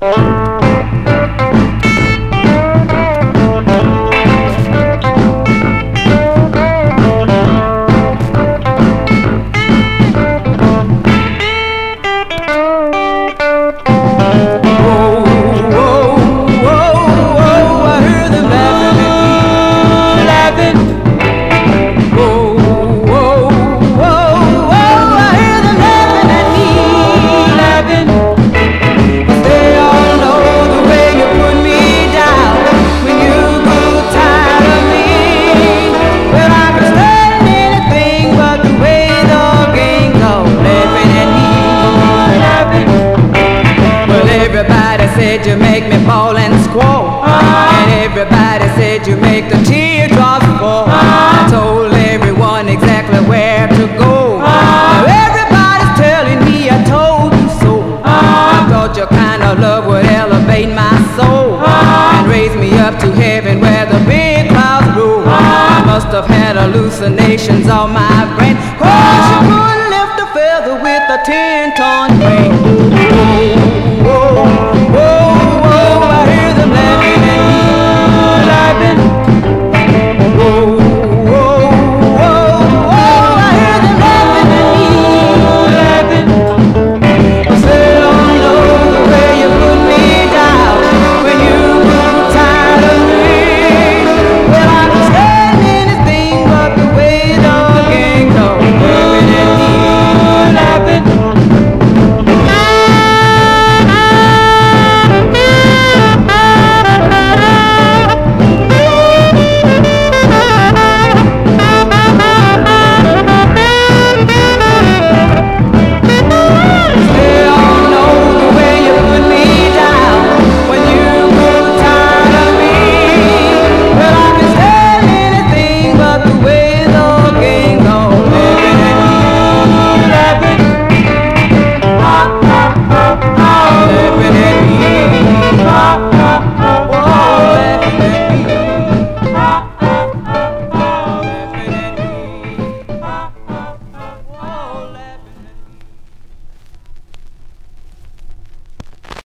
Said you make me bawl and squall, and everybody said you make the teardrops fall. I told everyone exactly where to go. Now everybody's telling me I told you so. I thought your kind of love would elevate my soul and raise me up to heaven where the big clouds roll. I must have had hallucinations on my brain, 'cause you couldn't lift a feather with a 10-ton